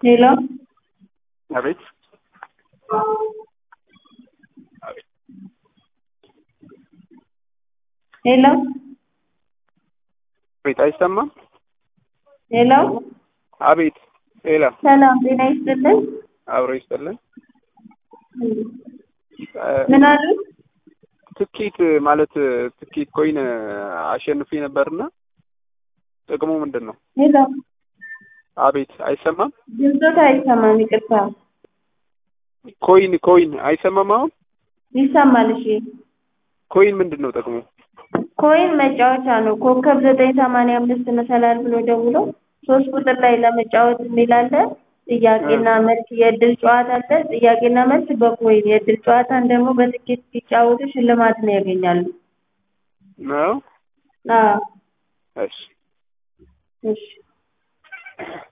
ሄሎ አቤት ሄሎ ቤት አይሰማም? ሄሎ አቤት ሄሎ ሰላም ጤና ይስጥልኝ። አብሮ ይስጥልን። ምን አሉ? ትኬት ማለት ትኬት ኮይን አሸንፌ ነበርና ጥቅሙ ምንድን ነው? ሄሎ አቤት አይሰማም? ድምፆት አይሰማም፣ ይቅርታ። ኮይን አይሰማም? አሁን ይሰማል። እሺ ኮይን ምንድን ነው ጥቅሙ? ኮይን መጫወቻ ነው። ኮከብ 985 መሰላል ብሎ ደውሎ 3 ቁጥር ላይ ለመጫወት የሚል አለ። ጥያቄና መልስ የእድል ጨዋታ አለ። ጥያቄና መልስ በኮይን የእድል ጨዋታን ደግሞ በትኬት ሲጫወቱ ሽልማት ነው ያገኛሉ። ነው? አዎ እሺ እሺ